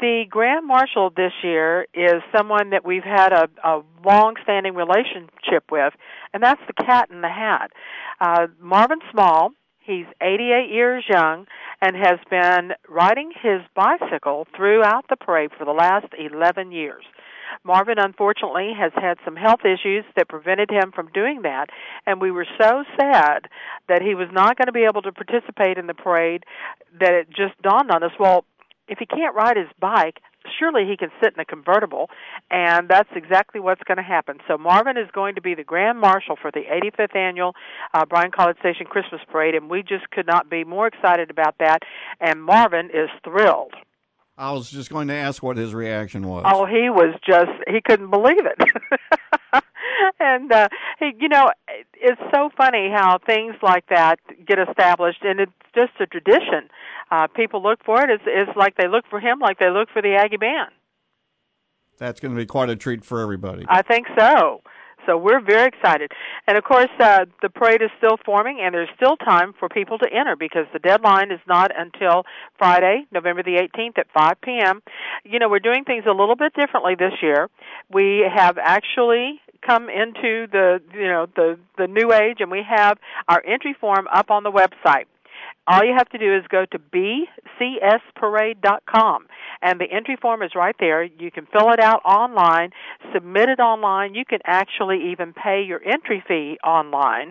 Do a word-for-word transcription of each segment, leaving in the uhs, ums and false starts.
the Grand Marshal this year is someone that we've had a, a long-standing relationship with, and that's the Cat in the Hat. Uh, Marvin Small, he's eighty-eight years young and has been riding his bicycle throughout the parade for the last eleven years. Marvin, unfortunately, has had some health issues that prevented him from doing that, and we were so sad that he was not going to be able to participate in the parade that it just dawned on us, well, if he can't ride his bike, surely he can sit in a convertible, and that's exactly what's going to happen. So Marvin is going to be the Grand Marshal for the eighty-fifth Annual uh, Bryan College Station Christmas Parade, and we just could not be more excited about that, and Marvin is thrilled. I was just going to ask what his reaction was. Oh, he was just, he couldn't believe it. And, uh, he, you know, it's so funny how things like that get established, and it's just a tradition. Uh, people look for it. It's, it's like they look for him like they look for the Aggie Band. That's going to be quite a treat for everybody. I think so. So we're very excited. And, of course, uh, the parade is still forming, and there's still time for people to enter because the deadline is not until Friday, November the eighteenth at five p.m. You know, we're doing things a little bit differently this year. We have actually come into the, you know, the, the new age, and we have our entry form up on the website. All you have to do is go to b c s parade dot com, and the entry form is right there. You can fill it out online, submit it online. You can actually even pay your entry fee online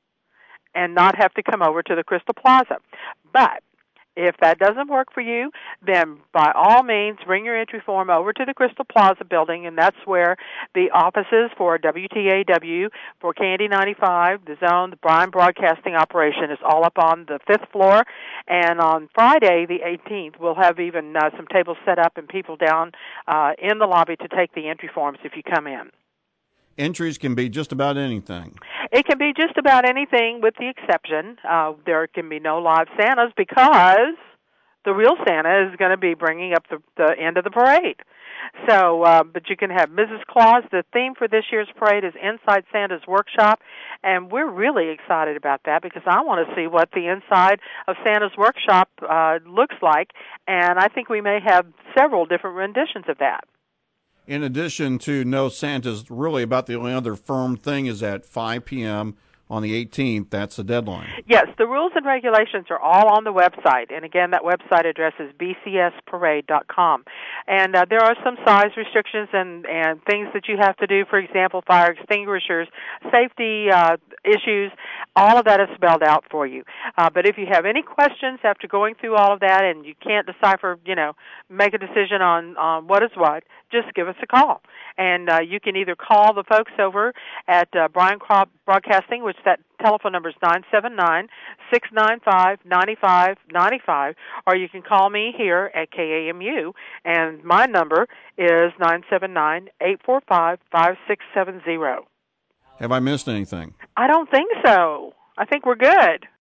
and not have to come over to the Crystal Plaza. But if that doesn't work for you, then by all means, bring your entry form over to the Crystal Plaza building, and that's where the offices for W T A W, for Candy ninety-five, the Zone, the Bryan Broadcasting Operation is all up on the fifth floor. And on Friday, the eighteenth, we'll have even uh, some tables set up and people down uh, in the lobby to take the entry forms if you come in. Entries can be just about anything. It can be just about anything with the exception. Uh, there can be no live Santas because the real Santa is going to be bringing up the, the end of the parade. So, uh, but you can have Missus Claus. The theme for this year's parade is Inside Santa's Workshop, and we're really excited about that because I want to see what the inside of Santa's Workshop uh, looks like, and I think we may have several different renditions of that. In addition to No Santa's, really about the only other firm thing is at five p.m. on the eighteenth. That's the deadline. Yes, the rules and regulations are all on the website. And again, that website address is b c s parade dot com. And uh, there are some size restrictions and, and things that you have to do, for example, fire extinguishers, safety uh, issues. All of that is spelled out for you. Uh, but if you have any questions after going through all of that and you can't decipher, you know, make a decision on, on what is what, just give us a call. And uh, you can either call the folks over at uh, Bryan Broadcasting, which that telephone number is nine seven nine, six nine five, nine five nine five, or you can call me here at K A M U, and my number is nine seven nine, eight four five, five six seven zero. Have I missed anything? I don't think so. I think we're good.